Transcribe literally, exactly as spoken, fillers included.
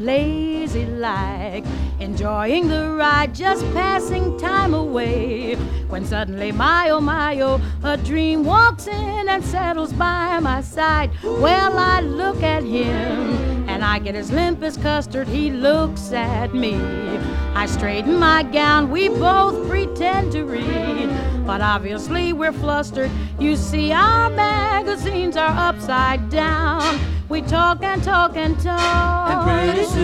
lazy like, enjoying the ride, just passing time away. When suddenly, my oh my oh, a dream walks in and settles by my side. Well, I look at him and I get as limp as custard. He looks at me. I straighten my gown, we both pretend to read, but obviously we're flustered. You see, our magazines are upside down. We talk and talk and talk, and pretty soon